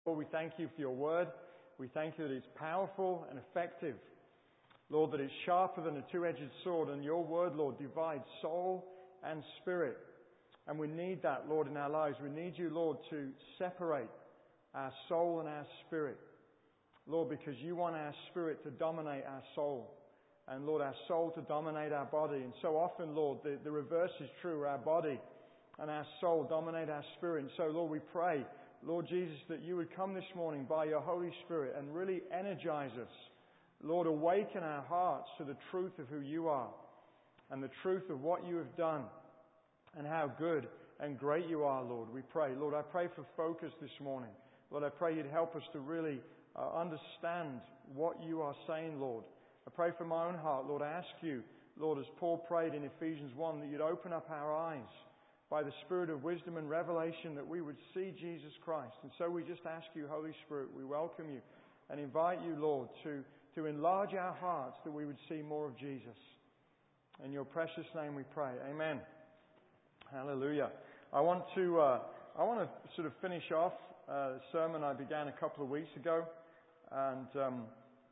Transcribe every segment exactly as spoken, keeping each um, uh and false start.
Lord, we thank you for your word. We thank you that it's powerful and effective. Lord, that it's sharper than a two-edged sword, and your word, Lord, divides soul and spirit. And we need that, Lord, in our lives. We need you, Lord, to separate our soul and our spirit. Lord, because you want our spirit to dominate our soul. And Lord, our soul to dominate our body. And so often, Lord, the, the reverse is true. Our body and our soul dominate our spirit. And so, Lord, we pray, Lord Jesus, that you would come this morning by your Holy Spirit and really energize us. Lord, awaken our hearts to the truth of who you are and the truth of what you have done and how good and great you are, Lord. We pray. Lord, I pray for focus this morning. Lord, I pray you'd help us to really uh, understand what you are saying, Lord. I pray for my own heart, Lord. I ask you, Lord, as Paul prayed in Ephesians one, that you'd open up our eyes by the Spirit of wisdom and revelation, that we would see Jesus Christ. And so we just ask you, Holy Spirit, we welcome you and invite you, Lord, to, to enlarge our hearts that we would see more of Jesus. In your precious name we pray. Amen. Hallelujah. I want to, uh, I want to sort of finish off uh, the sermon I began a couple of weeks ago. And um,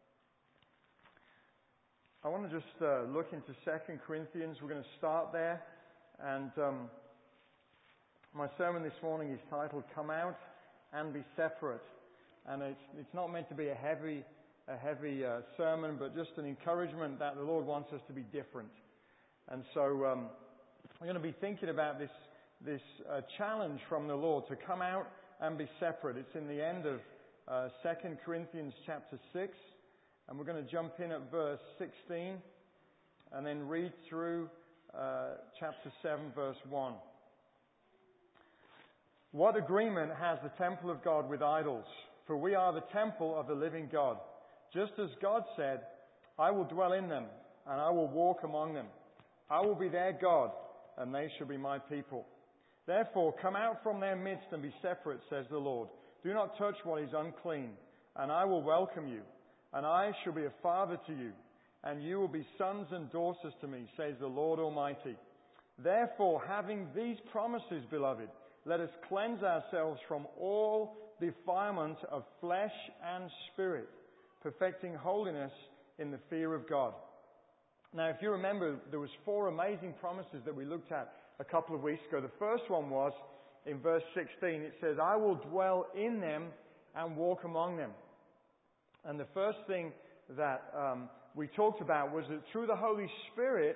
I want to just uh, look into Second Corinthians. We're going to start there. And um, my sermon this morning is titled, Come Out and Be Separate. And it's, it's not meant to be a heavy, a heavy uh, sermon, but just an encouragement that the Lord wants us to be different. And so um, I'm going to be thinking about this, this uh, challenge from the Lord to come out and be separate. It's in the end of uh, Second Corinthians chapter six. And we're going to jump in at verse sixteen and then read through uh, chapter seven, verse one. What agreement has the temple of God with idols? For we are the temple of the living God. Just as God said, I will dwell in them, and I will walk among them. I will be their God, and they shall be my people. Therefore, come out from their midst and be separate, says the Lord. Do not touch what is unclean, and I will welcome you. And I shall be a father to you, and you will be sons and daughters to me, says the Lord Almighty. Therefore, having these promises, beloved, let us cleanse ourselves from all defilement of flesh and spirit, perfecting holiness in the fear of God. Now, if you remember, there was four amazing promises that we looked at a couple of weeks ago. The first one was in verse sixteen. It says, I will dwell in them and walk among them. And the first thing that um, we talked about was that through the Holy Spirit,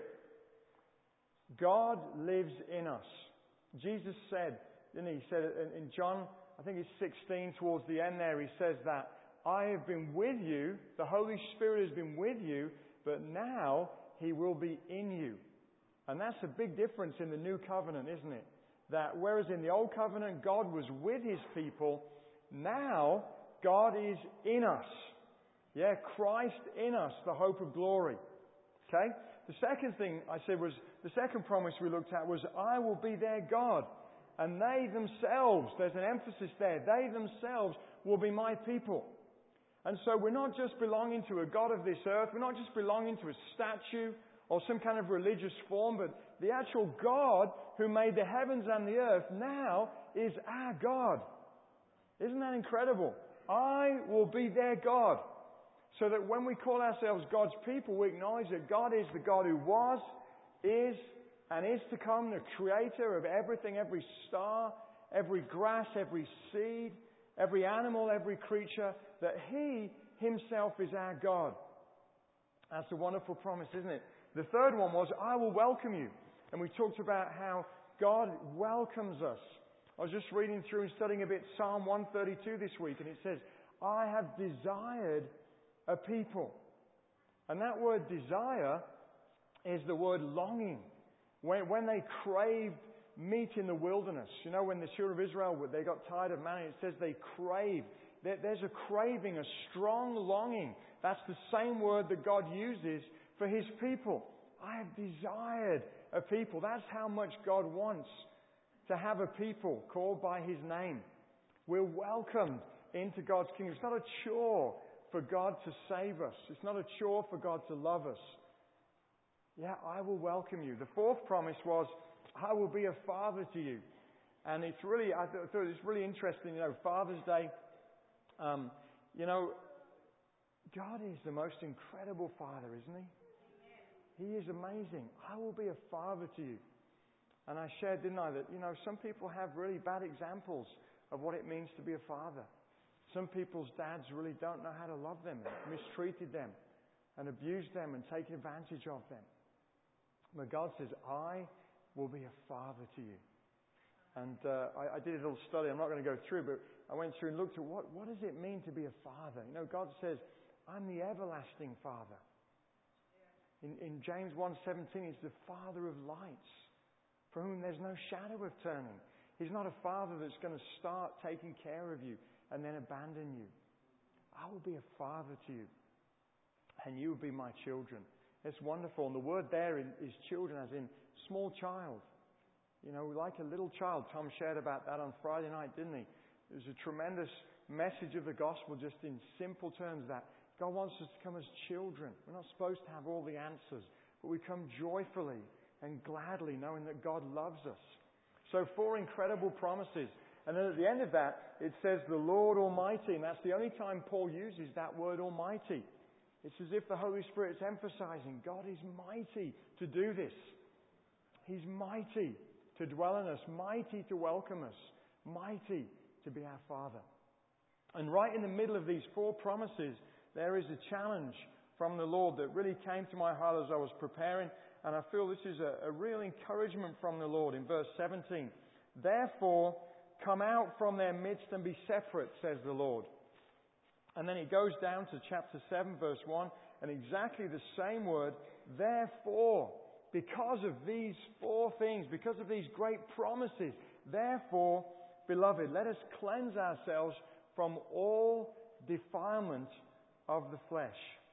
God lives in us. Jesus said, didn't he? He said in John, I think it's sixteen, towards the end there, he says that I have been with you, the Holy Spirit has been with you, but now He will be in you. And that's a big difference in the new covenant, isn't it? That whereas in the old covenant God was with His people, now God is in us. Yeah, Christ in us, the hope of glory. Okay? The second thing I said was, the second promise we looked at was, I will be their God. And they themselves, there's an emphasis there, they themselves will be my people. And so we're not just belonging to a God of this earth, we're not just belonging to a statue or some kind of religious form, but the actual God who made the heavens and the earth now is our God. Isn't that incredible? I will be their God. So that when we call ourselves God's people, we acknowledge that God is the God who was, is, and is to come, the creator of everything, every star, every grass, every seed, every animal, every creature, that He Himself is our God. That's a wonderful promise, isn't it? The third one was, I will welcome you. And we talked about how God welcomes us. I was just reading through and studying a bit Psalm one thirty-two this week, and it says, I have desired a people. And that word desire is the word longing. When, when they craved meat in the wilderness, you know, when the children of Israel, they got tired of manna, it says they craved. There, there's a craving, a strong longing. That's the same word that God uses for His people. I have desired a people. That's how much God wants to have a people called by His name. We're welcomed into God's kingdom. It's not a chore for God to save us. It's not a chore for God to love us. Yeah, I will welcome you. The fourth promise was, I will be a father to you. And it's really, I thought it's really interesting, you know, Father's Day Um, you know, God is the most incredible Father, isn't He? He is amazing. I will be a father to you. And I shared, didn't I, that, you know, some people have really bad examples of what it means to be a father. Some people's dads really don't know how to love them, and mistreated them, and abused them, and taken advantage of them. But God says, I will be a father to you. And uh, I, I did a little study. I'm not going to go through, but I went through and looked at what, what does it mean to be a father? You know, God says, I'm the everlasting Father. In, in James one seventeen, He's the Father of lights, for whom there's no shadow of turning. He's not a Father that's going to start taking care of you and then abandon you. I will be a father to you, and you will be my children. It's wonderful. And the word there is children, as in small child. You know, like a little child. Tom shared about that on Friday night, didn't he? It was a tremendous message of the gospel, just in simple terms, that God wants us to come as children. We're not supposed to have all the answers, but we come joyfully and gladly, knowing that God loves us. So four incredible promises. And then at the end of that, it says the Lord Almighty. And that's the only time Paul uses that word Almighty. It's as if the Holy Spirit's emphasizing God is mighty to do this. He's mighty to dwell in us, mighty to welcome us, mighty to be our Father. And right in the middle of these four promises, there is a challenge from the Lord that really came to my heart as I was preparing. And I feel this is a, a real encouragement from the Lord in verse seventeen. Therefore, come out from their midst and be separate, says the Lord. And then he goes down to chapter seven, verse one, and exactly the same word, therefore, because of these four things, because of these great promises, therefore, beloved, let us cleanse ourselves from all defilement of the flesh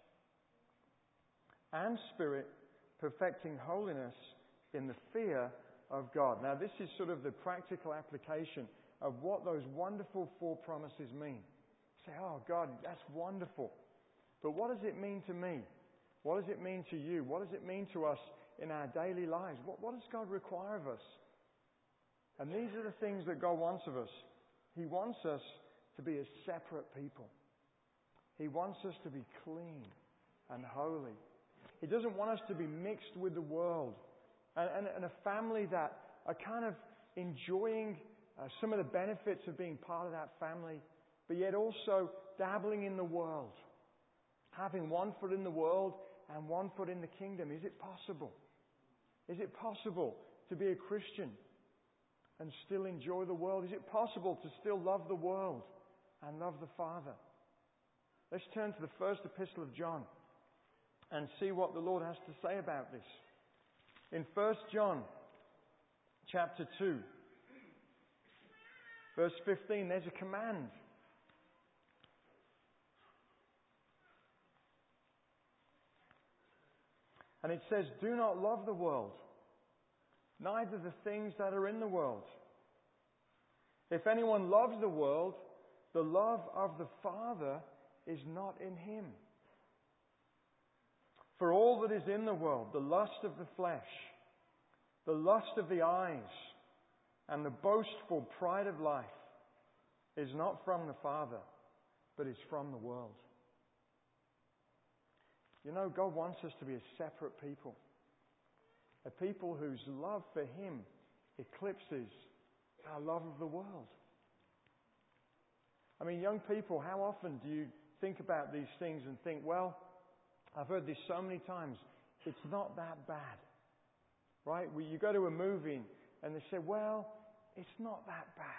and spirit, perfecting holiness in the fear of God. Now, this is sort of the practical application of what those wonderful four promises mean. Say, oh God, that's wonderful. But what does it mean to me? What does it mean to you? What does it mean to us in our daily lives? What, what does God require of us? And these are the things that God wants of us. He wants us to be a separate people. He wants us to be clean and holy. He doesn't want us to be mixed with the world. And, and, and a family that are kind of enjoying uh, some of the benefits of being part of that family, but yet also dabbling in the world. Having one foot in the world and one foot in the kingdom. Is it possible? Is it possible to be a Christian and still enjoy the world? Is it possible to still love the world and love the Father? Let's turn to the first epistle of John and see what the Lord has to say about this. In First John chapter two, verse fifteen, there's a command. And it says, do not love the world, neither the things that are in the world. If anyone loves the world, the love of the Father is not in him. For all that is in the world, the lust of the flesh, the lust of the eyes, and the boastful pride of life is not from the Father, but is from the world. You know, God wants us to be a separate people. A people whose love for Him eclipses our love of the world. I mean, young people, how often do you think about these things and think, well, I've heard this so many times, it's not that bad. Right? Well, you go to a movie and they say, well, it's not that bad.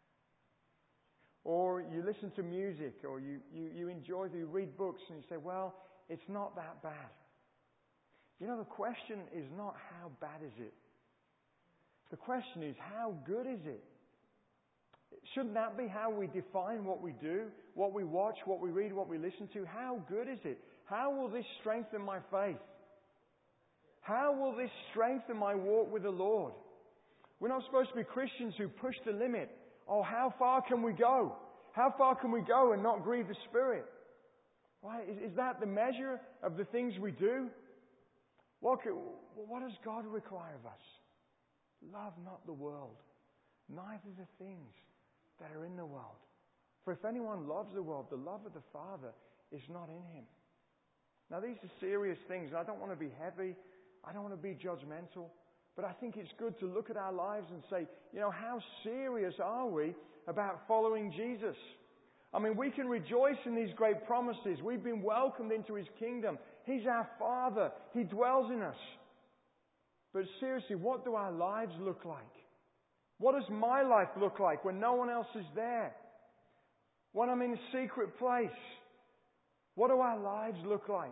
Or you listen to music, or you, you, you enjoy, you read books and you say, well, it's not that bad. You know, the question is not how bad is it. The question is, how good is it? Shouldn't that be how we define what we do, what we watch, what we read, what we listen to? How good is it? How will this strengthen my faith? How will this strengthen my walk with the Lord? We're not supposed to be Christians who push the limit. Oh, how far can we go? How far can we go and not grieve the Spirit? Why? Is, is that the measure of the things we do? What, can, what does God require of us? Love not the world, neither the things that are in the world. For if anyone loves the world, the love of the Father is not in him. Now these are serious things. I don't want to be heavy. I don't want to be judgmental. But I think it's good to look at our lives and say, you know, how serious are we about following Jesus? I mean, we can rejoice in these great promises. We've been welcomed into His kingdom. He's our Father. He dwells in us. But seriously, what do our lives look like? What does my life look like when no one else is there? When I'm in a secret place? What do our lives look like?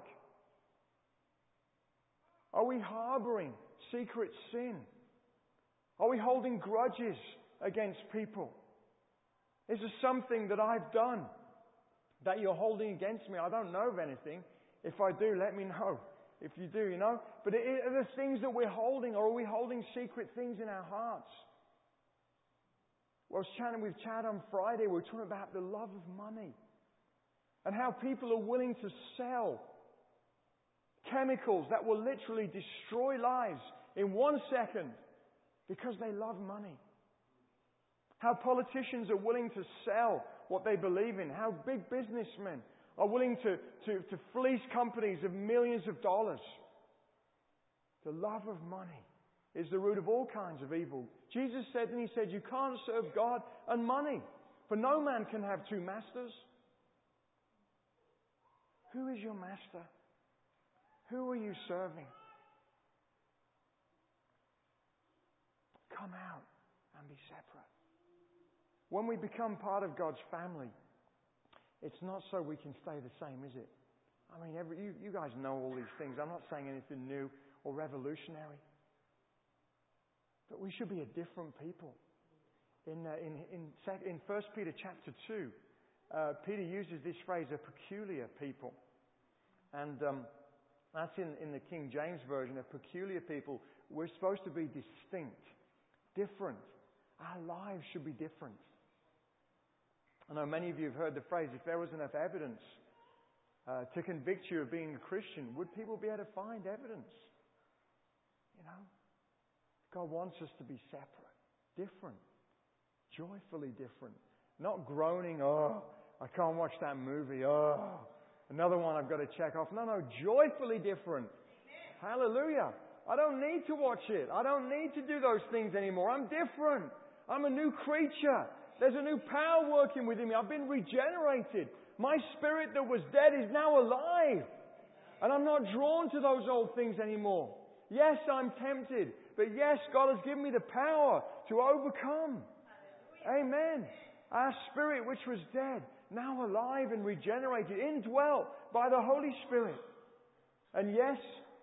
Are we harboring secret sin? Are we holding grudges against people? Is there something that I've done that you're holding against me? I don't know of anything. If I do, let me know. If you do, you know. But are there things that we're holding, or are we holding secret things in our hearts? Well, I was chatting with Chad on Friday. We were talking about the love of money and how people are willing to sell chemicals that will literally destroy lives in one second because they love money. How politicians are willing to sell what they believe in. How big businessmen are willing to, to, to fleece companies of millions of dollars. The love of money is the root of all kinds of evil. Jesus said, and He said, you can't serve God and money, for no man can have two masters. Who is your master? Who are you serving? Come out and be separate. When we become part of God's family, it's not so we can stay the same, is it? I mean, every, you, you guys know all these things. I'm not saying anything new or revolutionary. But we should be a different people. In, uh, in, in, in First Peter chapter two, uh, Peter uses this phrase, a peculiar people. And um, that's in, in the King James Version, a peculiar people. We're supposed to be distinct, different. Our lives should be different. I know many of you have heard the phrase, if there was enough evidence uh, to convict you of being a Christian, would people be able to find evidence? You know? God wants us to be separate, different, joyfully different. Not groaning, oh, I can't watch that movie, oh, another one I've got to check off. No, no, joyfully different. Amen. Hallelujah. I don't need to watch it. I don't need to do those things anymore. I'm different. I'm a new creature. There's a new power working within me. I've been regenerated. My spirit that was dead is now alive. And I'm not drawn to those old things anymore. Yes, I'm tempted. But yes, God has given me the power to overcome. Amen. Our spirit which was dead, now alive and regenerated, indwelt by the Holy Spirit. And yes,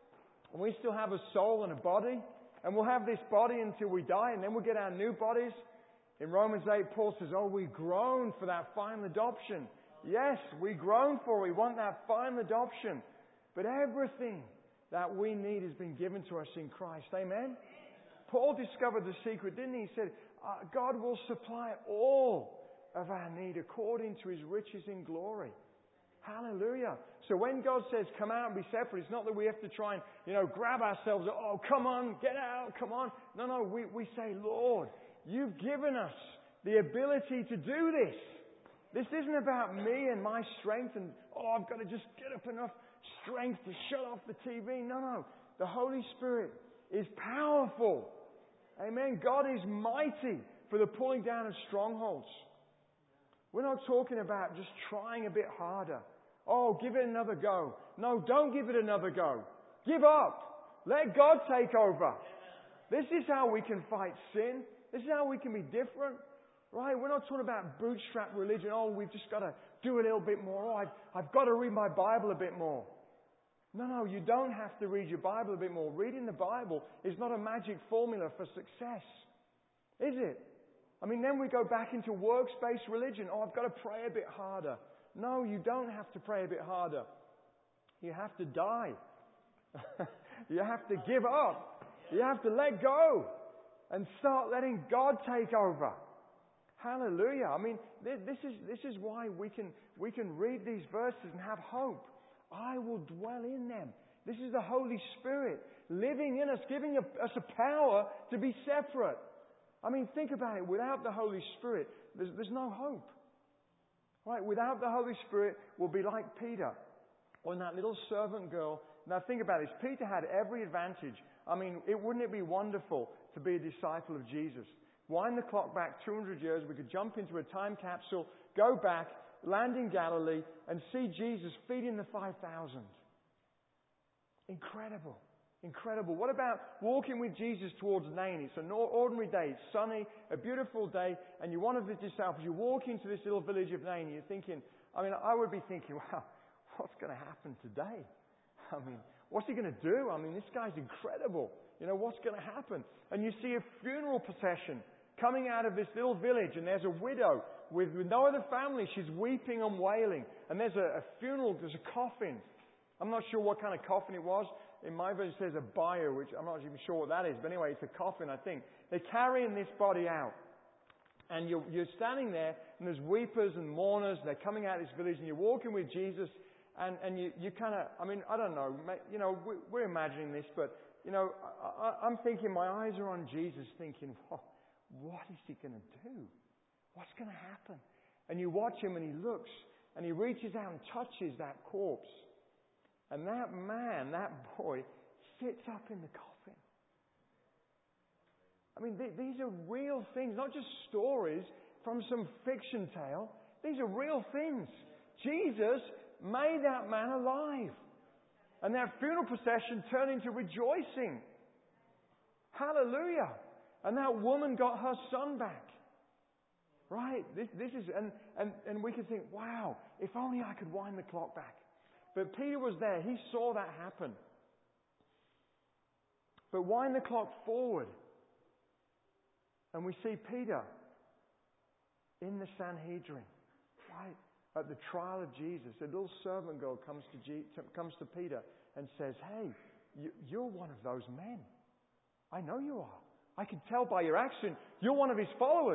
we still have a soul and a body. And we'll have this body until we die. And then we'll get our new bodies. In Romans eight, Paul says, oh, we groan for that final adoption. Yes, we groan for it. We want that final adoption. But everything that we need has been given to us in Christ. Amen? Paul discovered the secret, didn't he? He said, uh, God will supply all of our need according to His riches in glory. Hallelujah. So when God says, come out and be separate, it's not that we have to try and, you know, grab ourselves. Oh, come on, get out, come on. No, no, we, we say, Lord, You've given us the ability to do this. This isn't about me and my strength and, oh, I've got to just get up enough strength to shut off the T V. No, no. The Holy Spirit is powerful. Amen. God is mighty for the pulling down of strongholds. We're not talking about just trying a bit harder. Oh, give it another go. No, don't give it another go. Give up. Let God take over. This is how we can fight sin. This is how we can be different. Right? We're not talking about bootstrap religion. Oh, we've just got to do a little bit more. Oh, I've, I've got to read my Bible a bit more. No, no, you don't have to read your Bible a bit more. Reading the Bible is not a magic formula for success. Is it? I mean, then we go back into works-based religion. Oh, I've got to pray a bit harder. No, you don't have to pray a bit harder. You have to die. You have to give up. You have to let go and start letting God take over. Hallelujah. I mean, this is, this is why we can, we can read these verses and have hope. I will dwell in them. This is the Holy Spirit living in us, giving us a power to be separate. I mean, think about it. Without the Holy Spirit, there's, there's no hope. Right? Without the Holy Spirit, we'll be like Peter or that little servant girl. Now think about this. Peter had every advantage. I mean, it, wouldn't it be wonderful to be a disciple of Jesus? Wind the clock back two hundred years. We could jump into a time capsule, go back, land in Galilee, and see Jesus feeding the five thousand. Incredible. Incredible. What about walking with Jesus towards Nain? It's an ordinary day. It's sunny, a beautiful day, and you want to visit yourself. As you walk into this little village of Nain, you're thinking, I mean, I would be thinking, wow, what's going to happen today? I mean, what's he going to do? I mean, this guy's incredible. You know, what's going to happen? And you see a funeral procession coming out of this little village, and there's a widow with, with no other family. She's weeping and wailing. And there's a, a funeral, there's a coffin. I'm not sure what kind of coffin it was. In my version, it says a bier, which I'm not even sure what that is. But anyway, it's a coffin, I think. They're carrying this body out. And you're, you're standing there, and there's weepers and mourners. They're coming out of this village, and you're walking with Jesus. And, and you, you kind of, I mean, I don't know. You know, we're imagining this, but, you know, I, I'm thinking, my eyes are on Jesus, thinking, oh, what is he going to do? What's going to happen? And you watch him, and he looks, and he reaches out and touches that corpse. And that man, that boy, sits up in the coffin. I mean, th- these are real things, not just stories from some fiction tale. These are real things. Jesus made that man alive. And that funeral procession turned into rejoicing. Hallelujah. And that woman got her son back. Right? This, this is, and, and, and we can think, wow, if only I could wind the clock back. But Peter was there. He saw that happen. But wind the clock forward. And we see Peter in the Sanhedrin. Right? At the trial of Jesus. A little servant girl comes to, G, comes to Peter and says, hey, you, you're one of those men. I know you are. I can tell by your accent, you're one of his followers.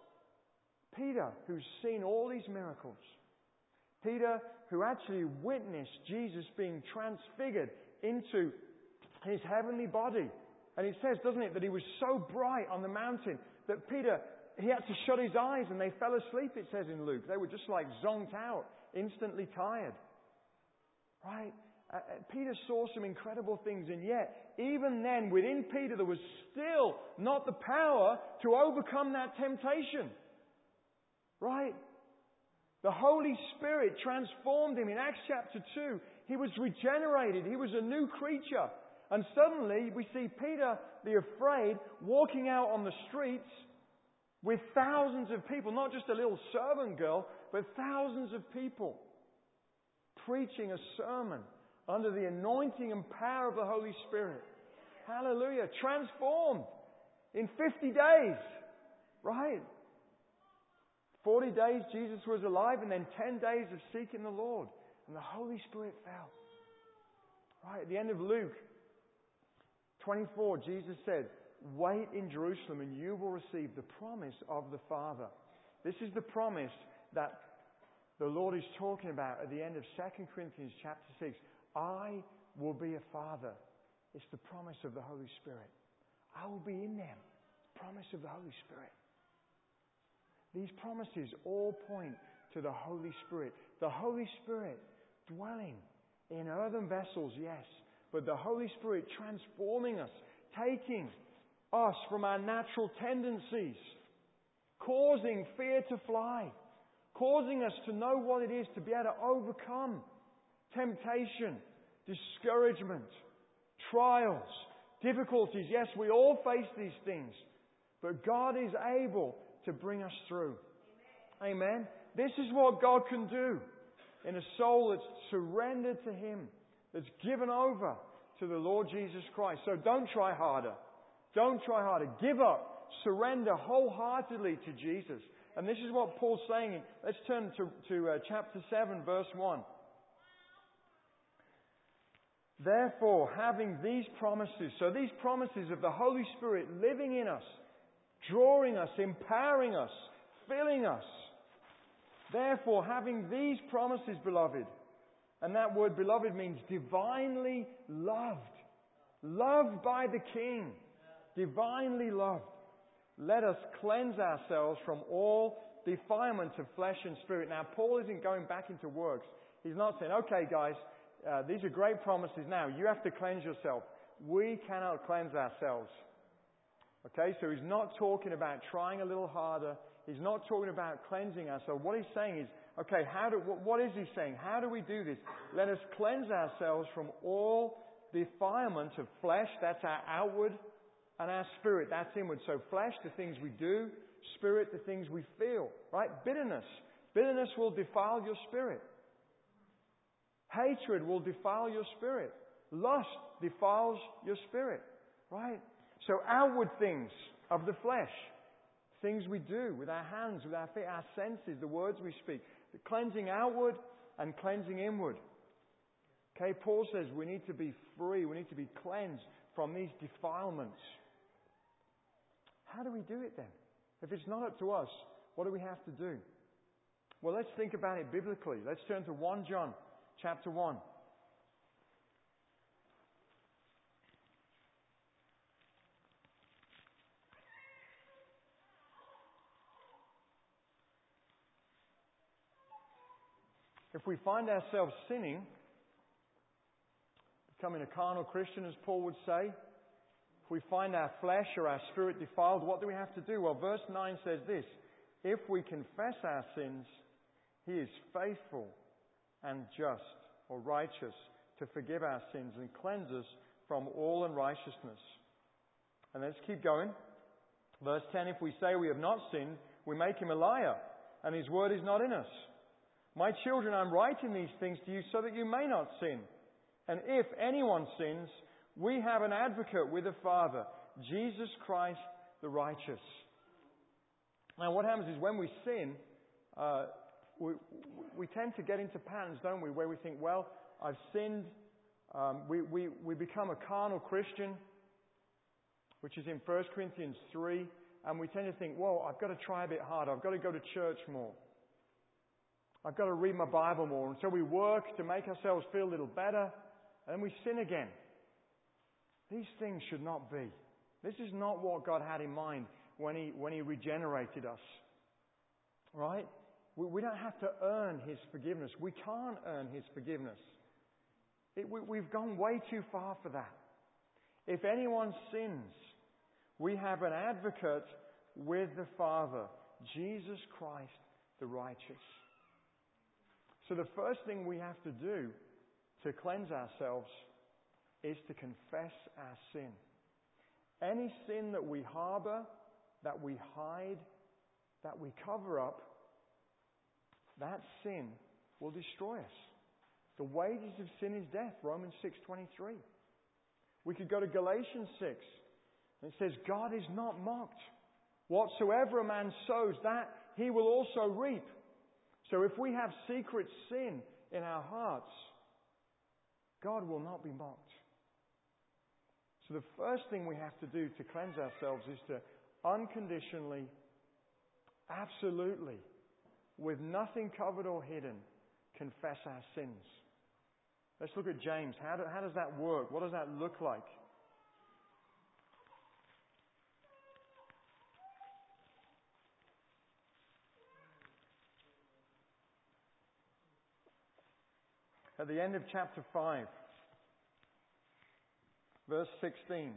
Peter, who's seen all these miracles. Peter, who actually witnessed Jesus being transfigured into his heavenly body. And it says, doesn't it, that he was so bright on the mountain that Peter, he had to shut his eyes and they fell asleep, it says in Luke. They were just like zonked out, instantly tired. Right? Uh, Peter saw some incredible things, and yet, even then, within Peter, there was still not the power to overcome that temptation. Right? The Holy Spirit transformed him. In Acts chapter two, he was regenerated. He was a new creature. And suddenly, we see Peter, the afraid, walking out on the streets with thousands of people, not just a little servant girl, but thousands of people, preaching a sermon under the anointing and power of the Holy Spirit. Hallelujah. Transformed in fifty days. Right? forty days Jesus was alive, and then ten days of seeking the Lord. And the Holy Spirit fell. Right? At the end of Luke twenty-four, Jesus said, wait in Jerusalem and you will receive the promise of the Father. This is the promise that the Lord is talking about at the end of Second Corinthians chapter six. I will be a father. It's the promise of the Holy Spirit. I will be in them. Promise of the Holy Spirit. These promises all point to the Holy Spirit. The Holy Spirit dwelling in earthen vessels, yes. But the Holy Spirit transforming us, taking us from our natural tendencies, causing fear to fly, causing us to know what it is to be able to overcome temptation, discouragement, trials, difficulties. Yes, we all face these things, but God is able to bring us through. Amen. Amen. This is what God can do in a soul that's surrendered to Him, that's given over to the Lord Jesus Christ. So don't try harder. Don't try harder. Give up. Surrender wholeheartedly to Jesus. And this is what Paul's saying. Let's turn to, to uh, chapter seven, verse one. Therefore, having these promises, so these promises of the Holy Spirit living in us, drawing us, empowering us, filling us. Therefore, having these promises, beloved, and that word beloved means divinely loved, loved by the King, divinely loved. Let us cleanse ourselves from all defilement of flesh and spirit. Now, Paul isn't going back into works. He's not saying, okay, guys, uh, these are great promises now. You have to cleanse yourself. We cannot cleanse ourselves. Okay, so he's not talking about trying a little harder. He's not talking about cleansing ourselves. What he's saying is, okay, how do, what is he saying? How do we do this? Let us cleanse ourselves from all defilement of flesh. That's our outward. And our spirit, that's inward. So flesh, the things we do. Spirit, the things we feel. Right? Bitterness. Bitterness will defile your spirit. Hatred will defile your spirit. Lust defiles your spirit. Right? So outward things of the flesh. Things we do with our hands, with our feet, our senses, the words we speak. The cleansing outward and cleansing inward. Okay, Paul says we need to be free. We need to be cleansed from these defilements. How do we do it then? If it's not up to us, what do we have to do? Well, let's think about it biblically. Let's turn to First John chapter one. If we find ourselves sinning, becoming a carnal Christian, as Paul would say, if we find our flesh or our spirit defiled, what do we have to do? Well, verse nine says this, if we confess our sins, He is faithful and just or righteous to forgive our sins and cleanse us from all unrighteousness. And let's keep going. Verse ten, if we say we have not sinned, we make Him a liar, and His word is not in us. My children, I'm writing these things to you so that you may not sin. And if anyone sins, we have an advocate with the Father, Jesus Christ the righteous. Now what happens is when we sin, uh, we, we tend to get into patterns, don't we, where we think, well, I've sinned. Um, we, we, we become a carnal Christian, which is in First Corinthians three. And we tend to think, well, I've got to try a bit harder. I've got to go to church more. I've got to read my Bible more. And so we work to make ourselves feel a little better. And then we sin again. These things should not be. This is not what God had in mind when He, when He regenerated us. Right? We, we don't have to earn His forgiveness. We can't earn His forgiveness. It, we, we've gone way too far for that. If anyone sins, we have an advocate with the Father, Jesus Christ the righteous. So the first thing we have to do to cleanse ourselves is to confess our sin. Any sin that we harbor, that we hide, that we cover up, that sin will destroy us. The wages of sin is death, Romans six twenty-three. We could go to Galatians six, and it says, God is not mocked. Whatsoever a man sows, that he will also reap. So if we have secret sin in our hearts, God will not be mocked. So the first thing we have to do to cleanse ourselves is to unconditionally, absolutely, with nothing covered or hidden, confess our sins. Let's look at James. How, do, how does that work? What does that look like? At the end of chapter five, verse sixteen.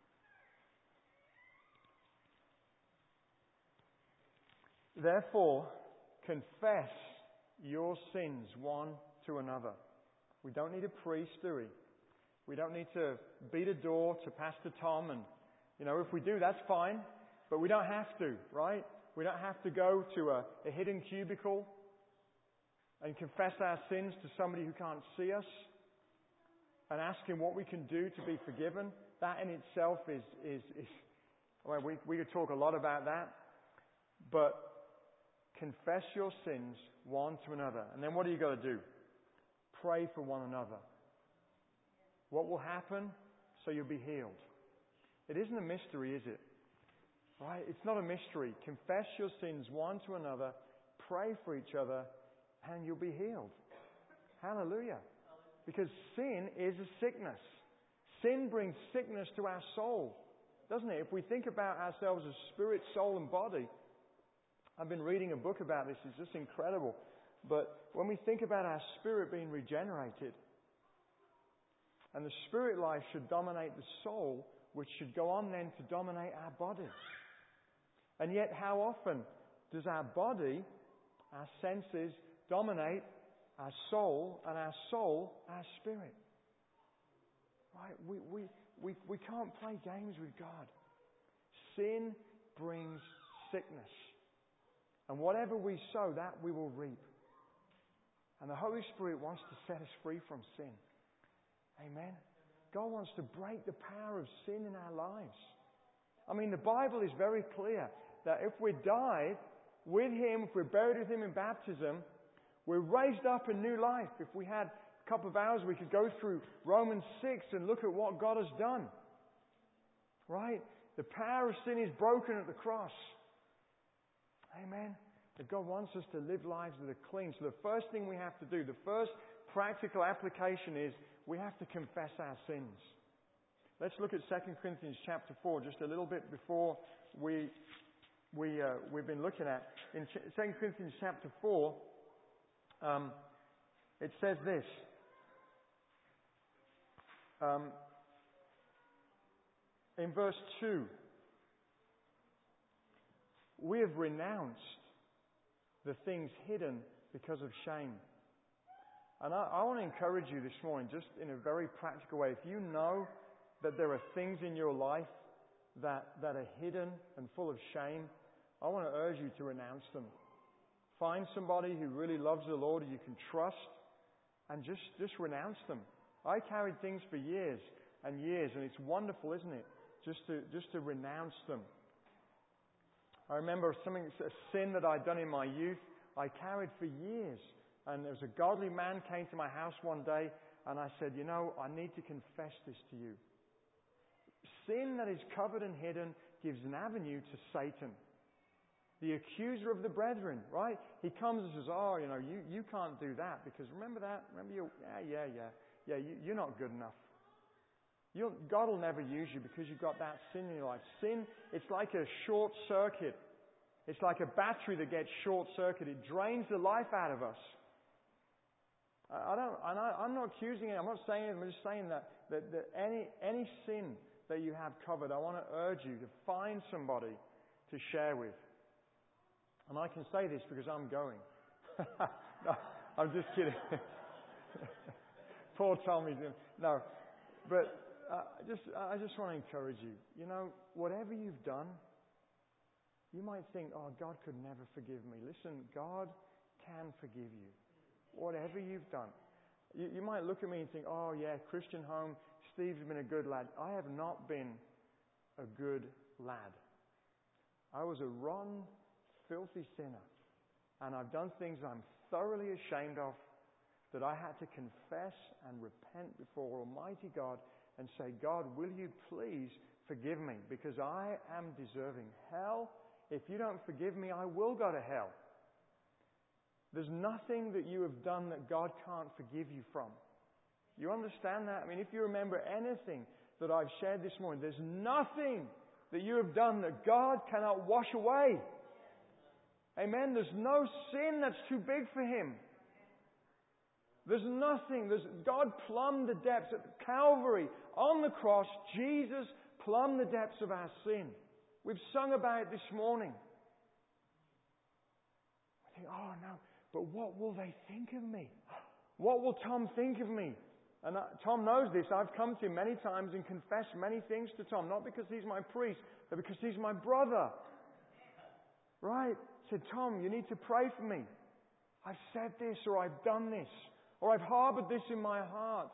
Therefore, confess your sins one to another. We don't need a priest, do we? We don't need to beat a door to Pastor Tom, and, you know, if we do, that's fine. But we don't have to, right? We don't have to go to a, a hidden cubicle and confess our sins to somebody who can't see us and ask Him what we can do to be forgiven. That in itself is, is, is well, we, we could talk a lot about that. But confess your sins one to another. And then what are you got to do? Pray for one another. What will happen? So you'll be healed. It isn't a mystery, is it? Right? It's not a mystery. Confess your sins one to another. Pray for each other. And you'll be healed. Hallelujah. Because sin is a sickness. Sin brings sickness to our soul, doesn't it? If we think about ourselves as spirit, soul and body, I've been reading a book about this. It's just incredible. But when we think about our spirit being regenerated, and the spirit life should dominate the soul, which should go on then to dominate our body. And yet, how often does our body, our senses, dominate our soul, and our soul, our spirit? Right? We, we, we, we can't play games with God. Sin brings sickness. And whatever we sow, that we will reap. And the Holy Spirit wants to set us free from sin. Amen? God wants to break the power of sin in our lives. I mean, the Bible is very clear that if we died with Him, if we're buried with Him in baptism, we're raised up in new life. If we had a couple of hours, we could go through Romans six and look at what God has done. Right? The power of sin is broken at the cross. Amen? That God wants us to live lives that are clean. So the first thing we have to do, the first practical application is we have to confess our sins. Let's look at Second Corinthians chapter four, just a little bit before we, we, uh, we've been looking at. In Second Corinthians chapter four, um, it says this. Um, in verse two, we have renounced the things hidden because of shame. And I, I want to encourage you this morning, just in a very practical way. If you know that there are things in your life that, that are hidden and full of shame, I want to urge you to renounce them. Find somebody who really loves the Lord, who you can trust, and just, just renounce them. I carried things for years and years, and it's wonderful, isn't it? Just to, just to renounce them. I remember something, a sin that I'd done in my youth, I carried for years. And there was a godly man came to my house one day, and I said, you know, I need to confess this to you. Sin that is covered and hidden gives an avenue to Satan, the accuser of the brethren, right? He comes and says, oh, you know, you, you can't do that, because remember that? Remember you? Yeah, yeah, yeah. Yeah, you, you're not good enough. You'll, God will never use you because you've got that sin in your life. Sin, it's like a short circuit. It's like a battery that gets short circuited. It drains the life out of us. I don't, and I, I'm not accusing it. I'm not saying it. I'm just saying that, that, that any, any sin that you have covered, I want to urge you to find somebody to share with. And I can say this because I'm going. No, I'm just kidding. Poor Tommy's in. No, but uh, just I just want to encourage you. You know, whatever you've done, you might think, oh, God could never forgive me. Listen, God can forgive you. Whatever you've done. You, you might look at me and think, oh yeah, Christian home, Steve's been a good lad. I have not been a good lad. I was a rotten, filthy sinner. And I've done things I'm thoroughly ashamed of, that I had to confess and repent before Almighty God and say, God, will you please forgive me? Because I am deserving hell. If you don't forgive me, I will go to hell. There's nothing that you have done that God can't forgive you from. You understand that? I mean, if you remember anything that I've shared this morning, there's nothing that you have done that God cannot wash away. Amen? There's no sin that's too big for Him. There's nothing. There's, God plumbed the depths at Calvary. On the cross, Jesus plumbed the depths of our sin. We've sung about it this morning. We think, oh no, but what will they think of me? What will Tom think of me? And uh, Tom knows this. I've come to him many times and confessed many things to Tom. Not because he's my priest, but because he's my brother. Right? Said, Tom, you need to pray for me. I've said this, or I've done this, or I've harbored this in my heart.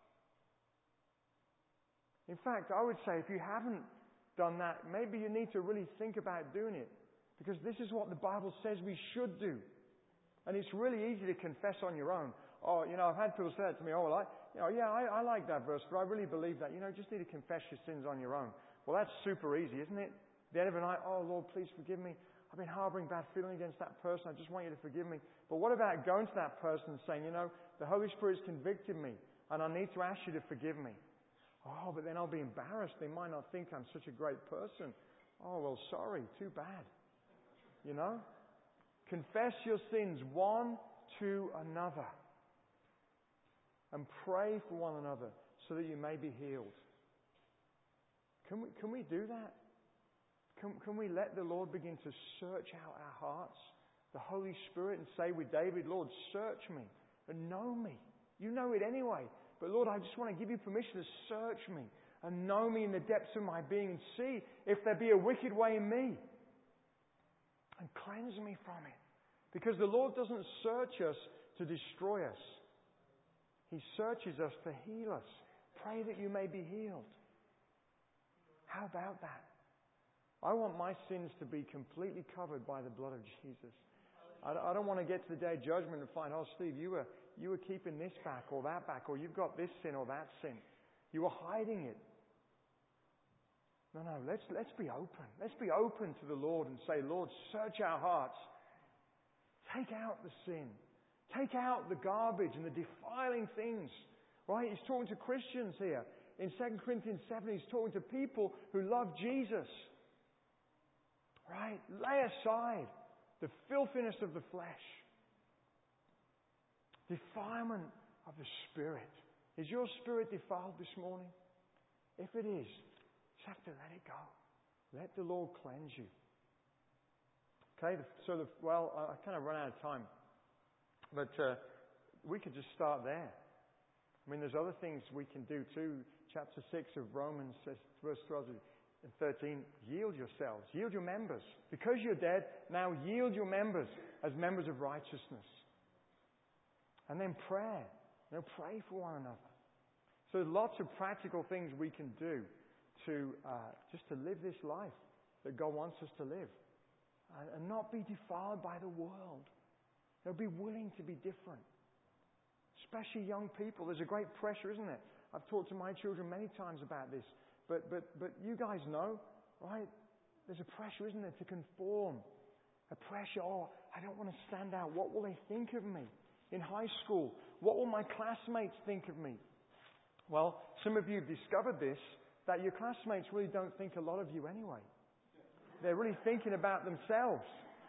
In fact, I would say if you haven't done that, maybe you need to really think about doing it. Because this is what the Bible says we should do. And it's really easy to confess on your own. Oh, you know, I've had people say that to me, oh, well, I, you know, yeah, I, I like that verse, but I really believe that. You know, you just need to confess your sins on your own. Well, that's super easy, isn't it? The end of the night, oh, Lord, please forgive me. I've been harboring bad feeling against that person. I just want you to forgive me. But what about going to that person and saying, you know, the Holy Spirit's convicted me and I need to ask you to forgive me. Oh, but then I'll be embarrassed. They might not think I'm such a great person. Oh, well, sorry. Too bad. You know? Confess your sins one to another. And pray for one another so that you may be healed. Can we, can we do that? Can, can we let the Lord begin to search out our hearts, the Holy Spirit, and say with David, Lord, search me and know me. You know it anyway. But Lord, I just want to give you permission to search me and know me in the depths of my being and see if there be a wicked way in me. And cleanse me from it. Because the Lord doesn't search us to destroy us. He searches us to heal us. Pray that you may be healed. How about that? I want my sins to be completely covered by the blood of Jesus. I don't want to get to the day of judgment and find, oh, Steve, you were, you were keeping this back or that back, or you've got this sin or that sin. You were hiding it. No, no, let's, let's be open. Let's be open to the Lord and say, Lord, search our hearts. Take out the sin. Take out the garbage and the defiling things. Right? He's talking to Christians here. In Second Corinthians seven, he's talking to people who love Jesus. Right? Lay aside the filthiness of the flesh. Defilement of the Spirit. Is your spirit defiled this morning? If it is, you have to let it go. Let the Lord cleanse you. Okay, so the, well, I kind of run out of time. But uh, we could just start there. I mean, there's other things we can do too. Chapter six of Romans says, verse twelve and thirteen, yield yourselves, yield your members. Because you're dead, now yield your members as members of righteousness. And then prayer. You know, pray for one another. So there's lots of practical things we can do to uh, just to live this life that God wants us to live. And, and not be defiled by the world. You know, be willing to be different. Especially young people. There's a great pressure, isn't it? I've talked to my children many times about this. But but but you guys know, right? There's a pressure, isn't there, to conform. A pressure, oh, I don't want to stand out. What will they think of me? In high school, what will my classmates think of me? Well, some of you have discovered this, that your classmates really don't think a lot of you anyway. They're really thinking about themselves.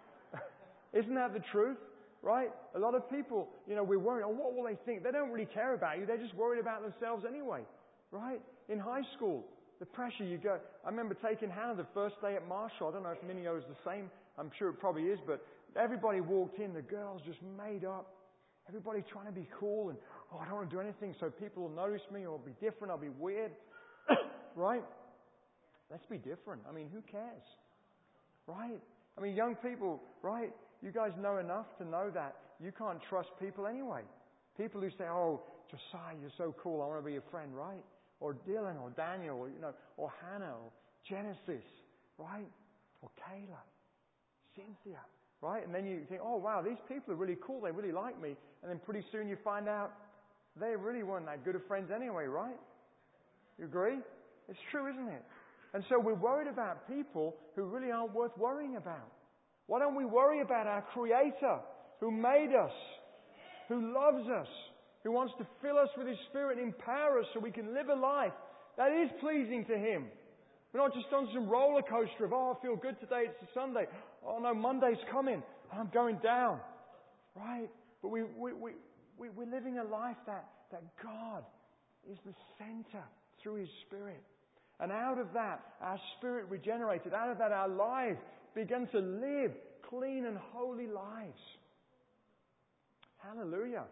Isn't that the truth? Right? A lot of people, you know, we're worried, oh, what will they think? They don't really care about you. They're just worried about themselves anyway. Right? In high school, the pressure you go. I remember taking Hannah the first day at Marshall. I don't know if Minio is the same. I'm sure it probably is. But everybody walked in. The girls just made up. Everybody trying to be cool. And, oh, I don't want to do anything so people will notice me or be different. I'll be weird. Right? Let's be different. I mean, who cares? Right? I mean, young people, right? You guys know enough to know that you can't trust people anyway. People who say, oh, Josiah, you're so cool, I want to be your friend, right? Or Dylan, or Daniel, or, you know, or Hannah, or Genesis, right? Or Kayla, Cynthia, right? And then you think, oh, wow, these people are really cool, they really like me. And then pretty soon you find out they really weren't that good of friends anyway, right? You agree? It's true, isn't it? And so we're worried about people who really aren't worth worrying about. Why don't we worry about our Creator who made us, who loves us, who wants to fill us with His Spirit and empower us so we can live a life that is pleasing to Him. We're not just on some roller coaster of, oh, I feel good today, it's a Sunday. Oh no, Monday's coming, I'm going down. Right? But we, we, we, we, we're living a life that, that God is the center through His Spirit. And out of that, our spirit regenerated. Out of that, our lives began to live clean and holy lives. Hallelujah.